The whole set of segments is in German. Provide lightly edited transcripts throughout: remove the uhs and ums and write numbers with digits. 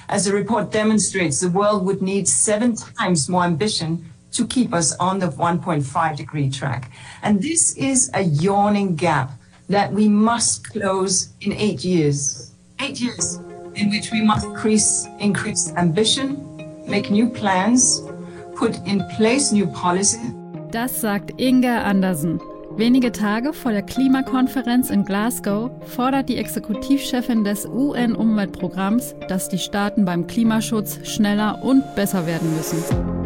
As the report demonstrates, the world would need 7 times more ambition to keep us on the 1.5 degree track. And this is a yawning gap that we must close in 8 years. 8 years in which we must increase ambition, make new plans, put in place new policy. Das sagt Inga Andersen. Wenige Tage vor der Klimakonferenz in Glasgow fordert die Exekutivchefin des UN-Umweltprogramms, dass die Staaten beim Klimaschutz schneller und besser werden müssen.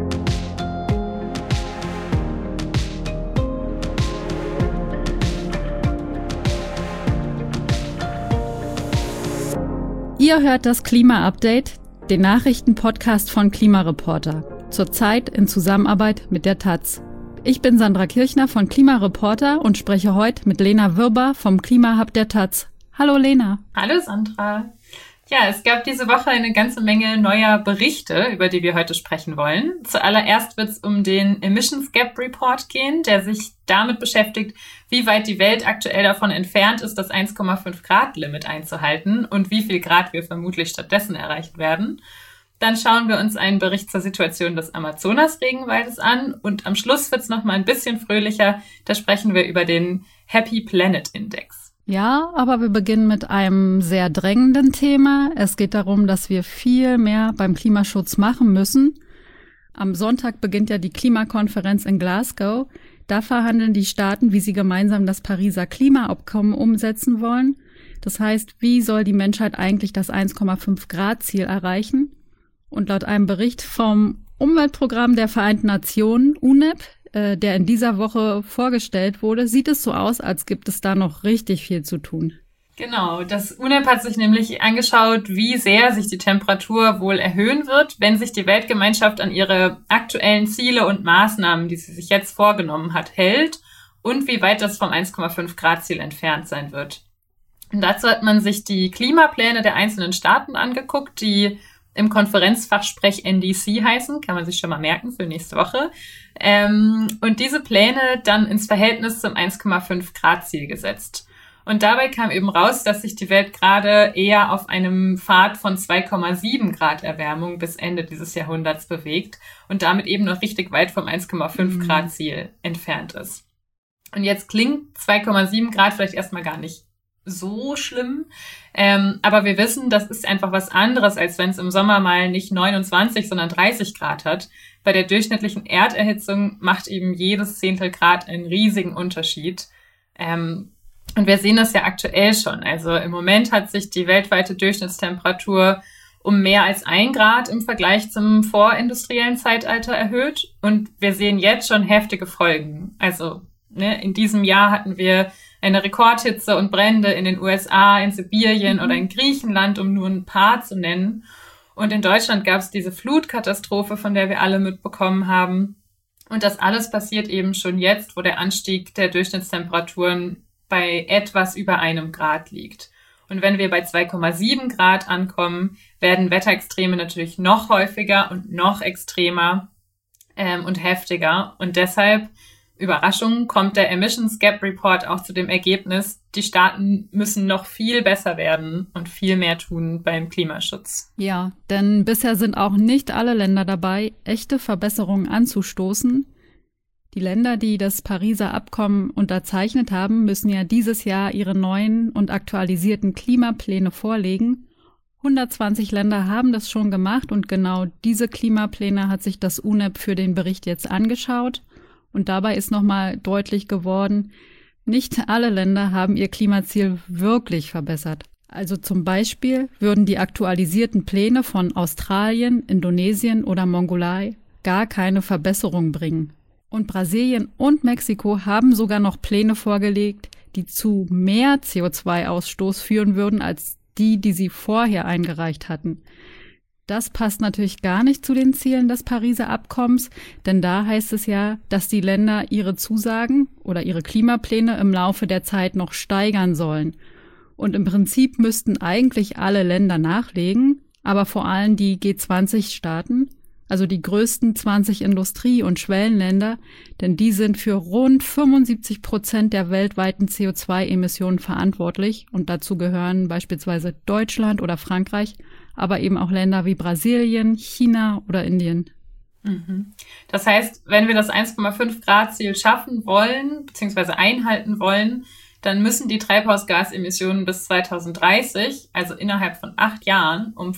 Ihr hört das Klima-Update, den Nachrichtenpodcast von Klimareporter, zurzeit in Zusammenarbeit mit der taz. Ich bin Sandra Kirchner von Klimareporter und spreche heute mit Lena Würber vom Klimahub der taz. Hallo Lena. Hallo Sandra. Ja, es gab diese Woche eine ganze Menge neuer Berichte, über die wir heute sprechen wollen. Zuallererst wird es um den Emissions Gap Report gehen, der sich damit beschäftigt, wie weit die Welt aktuell davon entfernt ist, das 1,5 Grad Limit einzuhalten und wie viel Grad wir vermutlich stattdessen erreichen werden. Dann schauen wir uns einen Bericht zur Situation des Amazonas-Regenwaldes an und am Schluss wird es nochmal ein bisschen fröhlicher. Da sprechen wir über den Happy Planet Index. Ja, aber wir beginnen mit einem sehr drängenden Thema. Es geht darum, dass wir viel mehr beim Klimaschutz machen müssen. Am Sonntag beginnt ja die Klimakonferenz in Glasgow. Da verhandeln die Staaten, wie sie gemeinsam das Pariser Klimaabkommen umsetzen wollen. Das heißt, wie soll die Menschheit eigentlich das 1,5 Grad Ziel erreichen? Und laut einem Bericht vom Umweltprogramm der Vereinten Nationen, UNEP, der in dieser Woche vorgestellt wurde, sieht es so aus, als gibt es da noch richtig viel zu tun. Genau, das UNEP hat sich nämlich angeschaut, wie sehr sich die Temperatur wohl erhöhen wird, wenn sich die Weltgemeinschaft an ihre aktuellen Ziele und Maßnahmen, die sie sich jetzt vorgenommen hat, hält und wie weit das vom 1,5 Grad Ziel entfernt sein wird. Und dazu hat man sich die Klimapläne der einzelnen Staaten angeguckt, die im Konferenzfachsprech NDC heißen, kann man sich schon mal merken für nächste Woche. Und diese Pläne dann ins Verhältnis zum 1,5 Grad Ziel gesetzt. Und dabei kam eben raus, dass sich die Welt gerade eher auf einem Pfad von 2,7 Grad Erwärmung bis Ende dieses Jahrhunderts bewegt und damit eben noch richtig weit vom 1,5 Grad Ziel entfernt ist. Und jetzt klingt 2,7 Grad vielleicht erstmal gar nicht so schlimm, aber wir wissen, das ist einfach was anderes, als wenn es im Sommer mal nicht 29, sondern 30 Grad hat. Bei der durchschnittlichen Erderhitzung macht eben jedes Zehntel Grad einen riesigen Unterschied. Und wir sehen das ja aktuell schon. Also im Moment hat sich die weltweite Durchschnittstemperatur um mehr als 1 Grad im Vergleich zum vorindustriellen Zeitalter erhöht. Und wir sehen jetzt schon heftige Folgen. Also in diesem Jahr hatten wir eine Rekordhitze und Brände in den USA, in Sibirien oder in Griechenland, um nur ein paar zu nennen. Und in Deutschland gab es diese Flutkatastrophe, von der wir alle mitbekommen haben. Und das alles passiert eben schon jetzt, wo der Anstieg der Durchschnittstemperaturen bei etwas über 1 Grad liegt. Und wenn wir bei 2,7 Grad ankommen, werden Wetterextreme natürlich noch häufiger und noch extremer und heftiger. Und deshalb, Überraschung, kommt der Emissions Gap Report auch zu dem Ergebnis, die Staaten müssen noch viel besser werden und viel mehr tun beim Klimaschutz. Ja, denn bisher sind auch nicht alle Länder dabei, echte Verbesserungen anzustoßen. Die Länder, die das Pariser Abkommen unterzeichnet haben, müssen ja dieses Jahr ihre neuen und aktualisierten Klimapläne vorlegen. 120 Länder haben das schon gemacht und genau diese Klimapläne hat sich das UNEP für den Bericht jetzt angeschaut. Und dabei ist nochmal deutlich geworden, nicht alle Länder haben ihr Klimaziel wirklich verbessert. Also zum Beispiel würden die aktualisierten Pläne von Australien, Indonesien oder Mongolei gar keine Verbesserung bringen. Und Brasilien und Mexiko haben sogar noch Pläne vorgelegt, die zu mehr CO2-Ausstoß führen würden als die sie vorher eingereicht hatten. Das passt natürlich gar nicht zu den Zielen des Pariser Abkommens, denn da heißt es ja, dass die Länder ihre Zusagen oder ihre Klimapläne im Laufe der Zeit noch steigern sollen. Und im Prinzip müssten eigentlich alle Länder nachlegen, aber vor allem die G20-Staaten, also die größten 20 Industrie- und Schwellenländer, denn die sind für rund 75% der weltweiten CO2-Emissionen verantwortlich und dazu gehören beispielsweise Deutschland oder Frankreich, aber eben auch Länder wie Brasilien, China oder Indien. Das heißt, wenn wir das 1,5 Grad Ziel schaffen wollen, beziehungsweise einhalten wollen, dann müssen die Treibhausgasemissionen bis 2030, also innerhalb von 8 Jahren, um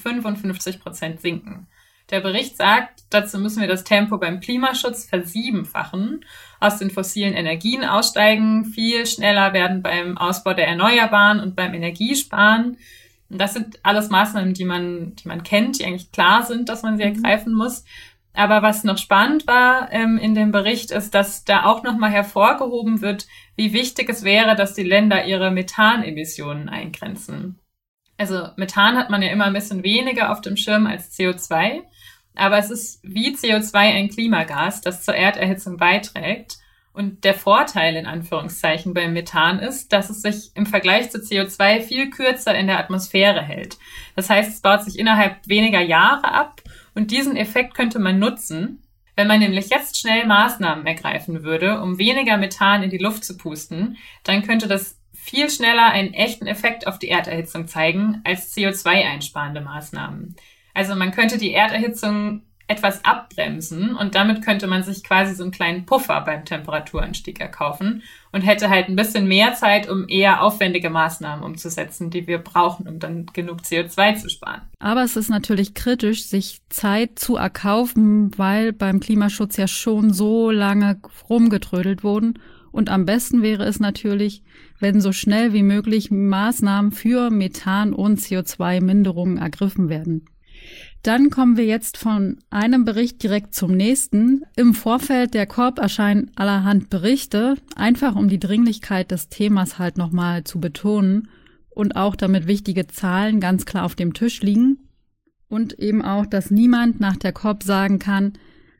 55% sinken. Der Bericht sagt, dazu müssen wir das Tempo beim Klimaschutz versiebenfachen, aus den fossilen Energien aussteigen, viel schneller werden beim Ausbau der Erneuerbaren und beim Energiesparen. Und das sind alles Maßnahmen, die man kennt, die eigentlich klar sind, dass man sie ergreifen muss. Aber was noch spannend war in dem Bericht ist, dass da auch nochmal hervorgehoben wird, wie wichtig es wäre, dass die Länder ihre Methanemissionen eingrenzen. Also Methan hat man ja immer ein bisschen weniger auf dem Schirm als CO2, aber es ist wie CO2 ein Klimagas, das zur Erderhitzung beiträgt. Und der Vorteil in Anführungszeichen beim Methan ist, dass es sich im Vergleich zu CO2 viel kürzer in der Atmosphäre hält. Das heißt, es baut sich innerhalb weniger Jahre ab. Und diesen Effekt könnte man nutzen, wenn man nämlich jetzt schnell Maßnahmen ergreifen würde, um weniger Methan in die Luft zu pusten, dann könnte das viel schneller einen echten Effekt auf die Erderhitzung zeigen als CO2-einsparende Maßnahmen. Also man könnte die Erderhitzung etwas abbremsen und damit könnte man sich quasi so einen kleinen Puffer beim Temperaturanstieg erkaufen und hätte halt ein bisschen mehr Zeit, um eher aufwendige Maßnahmen umzusetzen, die wir brauchen, um dann genug CO2 zu sparen. Aber es ist natürlich kritisch, sich Zeit zu erkaufen, weil beim Klimaschutz ja schon so lange rumgetrödelt wurden. Und am besten wäre es natürlich, wenn so schnell wie möglich Maßnahmen für Methan- und CO2-Minderungen ergriffen werden. Dann kommen wir jetzt von einem Bericht direkt zum nächsten. Im Vorfeld der COP erscheinen allerhand Berichte, einfach um die Dringlichkeit des Themas halt nochmal zu betonen und auch damit wichtige Zahlen ganz klar auf dem Tisch liegen und eben auch, dass niemand nach der COP sagen kann,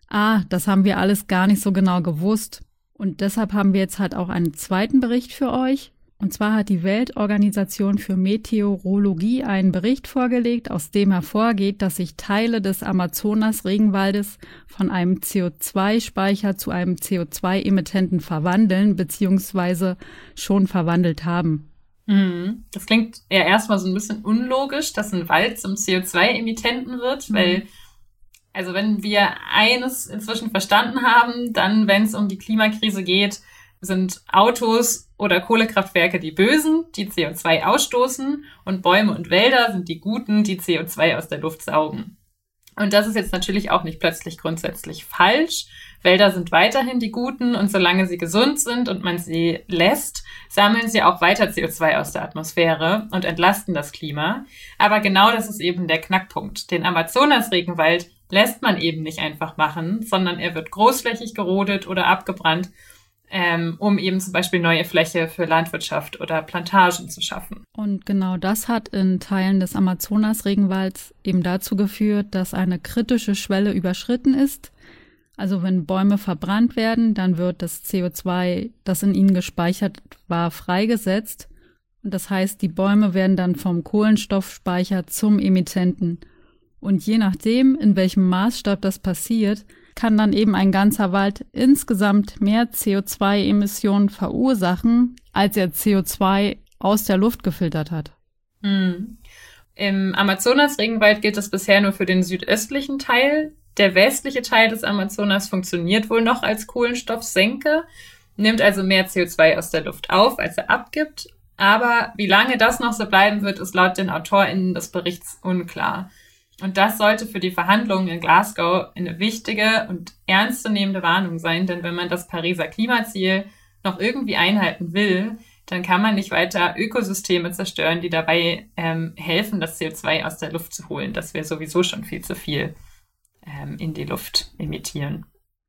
das haben wir alles gar nicht so genau gewusst. Und deshalb haben wir jetzt halt auch einen zweiten Bericht für euch. Und zwar hat die Weltorganisation für Meteorologie einen Bericht vorgelegt, aus dem hervorgeht, dass sich Teile des Amazonas-Regenwaldes von einem CO2-Speicher zu einem CO2-Emittenten verwandeln bzw. schon verwandelt haben. Das klingt ja erstmal so ein bisschen unlogisch, dass ein Wald zum CO2-Emittenten wird, weil also wenn wir eines inzwischen verstanden haben, dann, wenn es um die Klimakrise geht, sind Autos oder Kohlekraftwerke die Bösen, die CO2 ausstoßen, und Bäume und Wälder sind die Guten, die CO2 aus der Luft saugen. Und das ist jetzt natürlich auch nicht plötzlich grundsätzlich falsch. Wälder sind weiterhin die Guten und solange sie gesund sind und man sie lässt, sammeln sie auch weiter CO2 aus der Atmosphäre und entlasten das Klima. Aber genau das ist eben der Knackpunkt. Den Amazonas-Regenwald lässt man eben nicht einfach machen, sondern er wird großflächig gerodet oder abgebrannt, um eben zum Beispiel neue Fläche für Landwirtschaft oder Plantagen zu schaffen. Und genau das hat in Teilen des Amazonas-Regenwalds eben dazu geführt, dass eine kritische Schwelle überschritten ist. Also wenn Bäume verbrannt werden, dann wird das CO2, das in ihnen gespeichert war, freigesetzt. Und das heißt, die Bäume werden dann vom Kohlenstoffspeicher zum Emittenten. Und je nachdem, in welchem Maßstab das passiert, kann dann eben ein ganzer Wald insgesamt mehr CO2-Emissionen verursachen, als er CO2 aus der Luft gefiltert hat. Im Amazonas-Regenwald gilt das bisher nur für den südöstlichen Teil. Der westliche Teil des Amazonas funktioniert wohl noch als Kohlenstoffsenke, nimmt also mehr CO2 aus der Luft auf, als er abgibt. Aber wie lange das noch so bleiben wird, ist laut den AutorInnen des Berichts unklar. Und das sollte für die Verhandlungen in Glasgow eine wichtige und ernstzunehmende Warnung sein, denn wenn man das Pariser Klimaziel noch irgendwie einhalten will, dann kann man nicht weiter Ökosysteme zerstören, die dabei helfen, das CO2 aus der Luft zu holen, das wir sowieso schon viel zu viel in die Luft emittieren.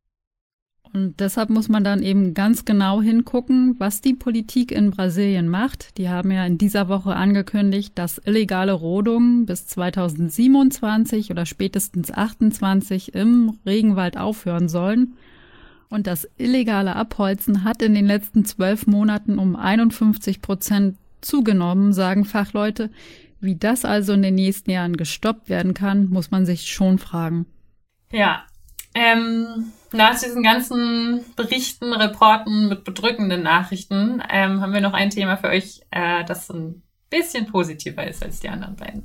Und deshalb muss man dann eben ganz genau hingucken, was die Politik in Brasilien macht. Die haben ja in dieser Woche angekündigt, dass illegale Rodungen bis 2027 oder spätestens 2028 im Regenwald aufhören sollen. Und das illegale Abholzen hat in den letzten 12 Monaten um 51% zugenommen, sagen Fachleute. Wie das also in den nächsten Jahren gestoppt werden kann, muss man sich schon fragen. Ja, nach diesen ganzen Berichten, Reporten mit bedrückenden Nachrichten haben wir noch ein Thema für euch, das ein bisschen positiver ist als die anderen beiden.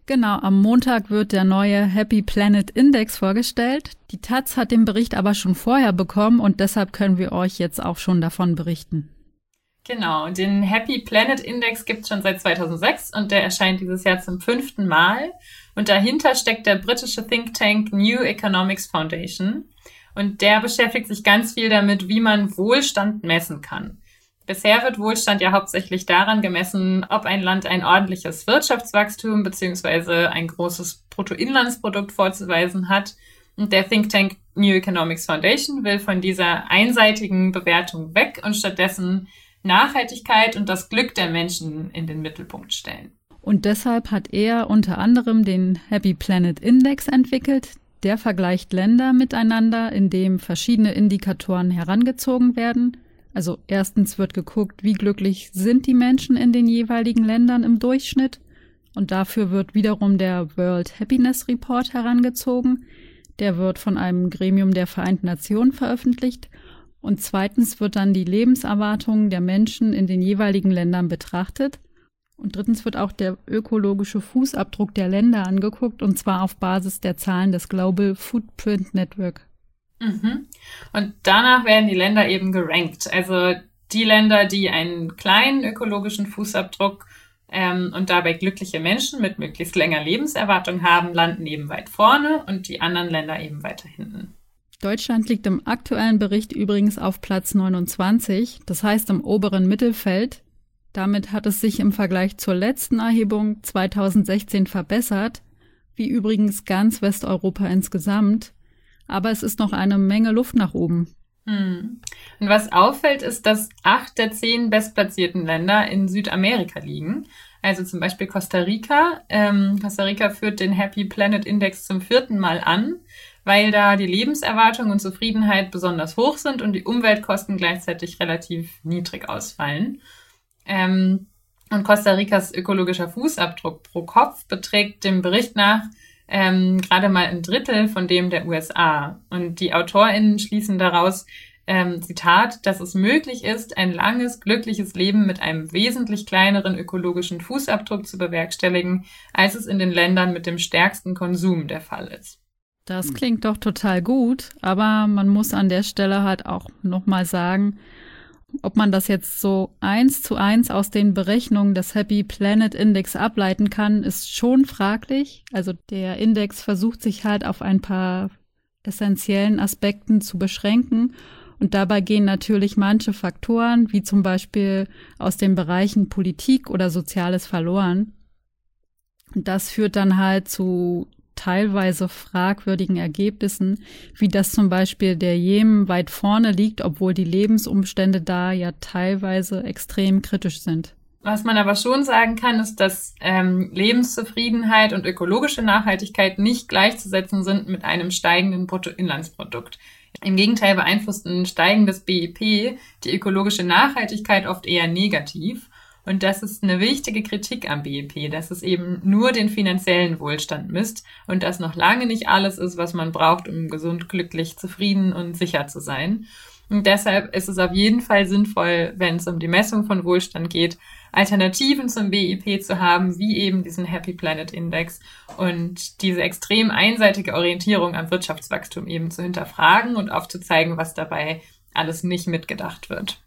Genau, am Montag wird der neue Happy Planet Index vorgestellt. Die Taz hat den Bericht aber schon vorher bekommen und deshalb können wir euch jetzt auch schon davon berichten. Genau, den Happy Planet Index gibt es schon seit 2006 und der erscheint dieses Jahr zum 5. Mal. Und dahinter steckt der britische Think Tank New Economics Foundation. Und der beschäftigt sich ganz viel damit, wie man Wohlstand messen kann. Bisher wird Wohlstand ja hauptsächlich daran gemessen, ob ein Land ein ordentliches Wirtschaftswachstum bzw. ein großes Bruttoinlandsprodukt vorzuweisen hat. Und der Think Tank New Economics Foundation will von dieser einseitigen Bewertung weg und stattdessen Nachhaltigkeit und das Glück der Menschen in den Mittelpunkt stellen. Und deshalb hat er unter anderem den Happy Planet Index entwickelt. Der vergleicht Länder miteinander, indem verschiedene Indikatoren herangezogen werden. Also erstens wird geguckt, wie glücklich sind die Menschen in den jeweiligen Ländern im Durchschnitt. Und dafür wird wiederum der World Happiness Report herangezogen. Der wird von einem Gremium der Vereinten Nationen veröffentlicht. Und zweitens wird dann die Lebenserwartung der Menschen in den jeweiligen Ländern betrachtet. Und drittens wird auch der ökologische Fußabdruck der Länder angeguckt, und zwar auf Basis der Zahlen des Global Footprint Network. Mhm. Und danach werden die Länder eben gerankt. Also die Länder, die einen kleinen ökologischen Fußabdruck und dabei glückliche Menschen mit möglichst länger Lebenserwartung haben, landen eben weit vorne und die anderen Länder eben weiter hinten. Deutschland liegt im aktuellen Bericht übrigens auf Platz 29, das heißt im oberen Mittelfeld. Damit hat es sich im Vergleich zur letzten Erhebung 2016 verbessert, wie übrigens ganz Westeuropa insgesamt. Aber es ist noch eine Menge Luft nach oben. Und was auffällt, ist, dass 8 der 10 bestplatzierten Länder in Südamerika liegen. Also zum Beispiel Costa Rica. Costa Rica führt den Happy Planet Index zum 4. Mal an, weil da die Lebenserwartung und Zufriedenheit besonders hoch sind und die Umweltkosten gleichzeitig relativ niedrig ausfallen. Und Costa Ricas ökologischer Fußabdruck pro Kopf beträgt dem Bericht nach gerade mal 1/3 von dem der USA. Und die AutorInnen schließen daraus, Zitat, dass es möglich ist, ein langes, glückliches Leben mit einem wesentlich kleineren ökologischen Fußabdruck zu bewerkstelligen, als es in den Ländern mit dem stärksten Konsum der Fall ist. Das klingt doch total gut, aber man muss an der Stelle halt auch nochmal sagen, ob man das jetzt so 1:1 aus den Berechnungen des Happy Planet Index ableiten kann, ist schon fraglich. Also der Index versucht sich halt auf ein paar essentiellen Aspekten zu beschränken. Und dabei gehen natürlich manche Faktoren, wie zum Beispiel aus den Bereichen Politik oder Soziales, verloren. Und das führt dann halt zu teilweise fragwürdigen Ergebnissen, wie das zum Beispiel der Jemen weit vorne liegt, obwohl die Lebensumstände da ja teilweise extrem kritisch sind. Was man aber schon sagen kann, ist, dass Lebenszufriedenheit und ökologische Nachhaltigkeit nicht gleichzusetzen sind mit einem steigenden Bruttoinlandsprodukt. Im Gegenteil beeinflusst ein steigendes BIP die ökologische Nachhaltigkeit oft eher negativ. Und das ist eine wichtige Kritik am BIP, dass es eben nur den finanziellen Wohlstand misst und das noch lange nicht alles ist, was man braucht, um gesund, glücklich, zufrieden und sicher zu sein. Und deshalb ist es auf jeden Fall sinnvoll, wenn es um die Messung von Wohlstand geht, Alternativen zum BIP zu haben, wie eben diesen Happy Planet Index und diese extrem einseitige Orientierung am Wirtschaftswachstum eben zu hinterfragen und aufzuzeigen, was dabei alles nicht mitgedacht wird.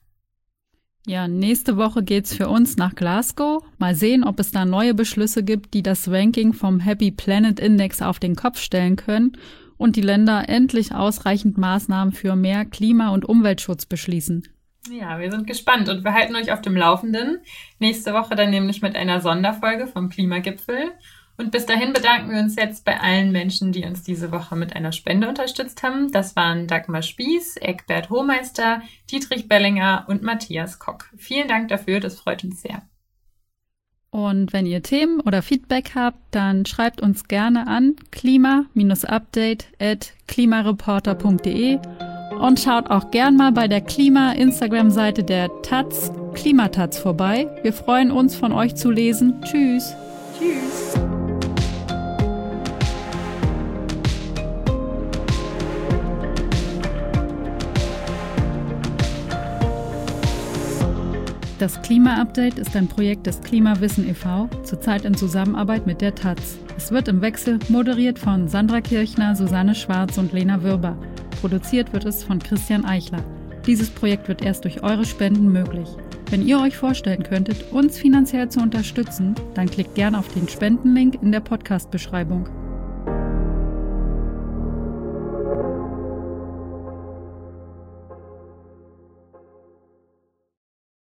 Ja, nächste Woche geht's für uns nach Glasgow. Mal sehen, ob es da neue Beschlüsse gibt, die das Ranking vom Happy Planet Index auf den Kopf stellen können und die Länder endlich ausreichend Maßnahmen für mehr Klima- und Umweltschutz beschließen. Ja, wir sind gespannt und wir halten euch auf dem Laufenden. Nächste Woche dann nämlich mit einer Sonderfolge vom Klimagipfel. Und bis dahin bedanken wir uns jetzt bei allen Menschen, die uns diese Woche mit einer Spende unterstützt haben. Das waren Dagmar Spieß, Eckbert Hohmeister, Dietrich Bellinger und Matthias Kock. Vielen Dank dafür, das freut uns sehr. Und wenn ihr Themen oder Feedback habt, dann schreibt uns gerne an klima-update@klimareporter.de und schaut auch gern mal bei der Klima-Instagram-Seite der Taz, Klimataz, vorbei. Wir freuen uns, von euch zu lesen. Tschüss. Tschüss. Das Klima-Update ist ein Projekt des Klimawissen e.V., zurzeit in Zusammenarbeit mit der taz. Es wird im Wechsel moderiert von Sandra Kirchner, Susanne Schwarz und Lena Würber. Produziert wird es von Christian Eichler. Dieses Projekt wird erst durch eure Spenden möglich. Wenn ihr euch vorstellen könntet, uns finanziell zu unterstützen, dann klickt gerne auf den Spendenlink in der Podcast-Beschreibung.